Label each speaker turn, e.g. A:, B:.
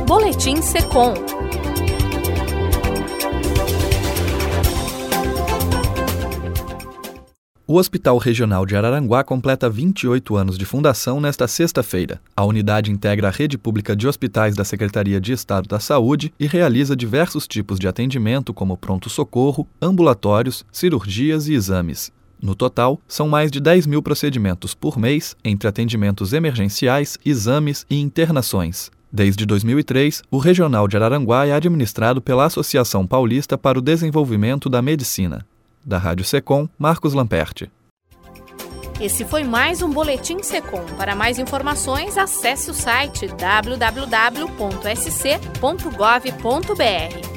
A: Boletim Secom.
B: O Hospital Regional de Araranguá completa 28 anos de fundação nesta sexta-feira. A unidade integra a rede pública de hospitais da Secretaria de Estado da Saúde e realiza diversos tipos de atendimento, como pronto-socorro, ambulatórios, cirurgias e exames. No total, são mais de 10 mil procedimentos por mês, entre atendimentos emergenciais, exames e internações. Desde 2003, o Regional de Araranguá é administrado pela Associação Paulista para o Desenvolvimento da Medicina. Da Rádio Secom, Marcos Lamperti.
A: Esse foi mais um Boletim Secom. Para mais informações, acesse o site www.sc.gov.br.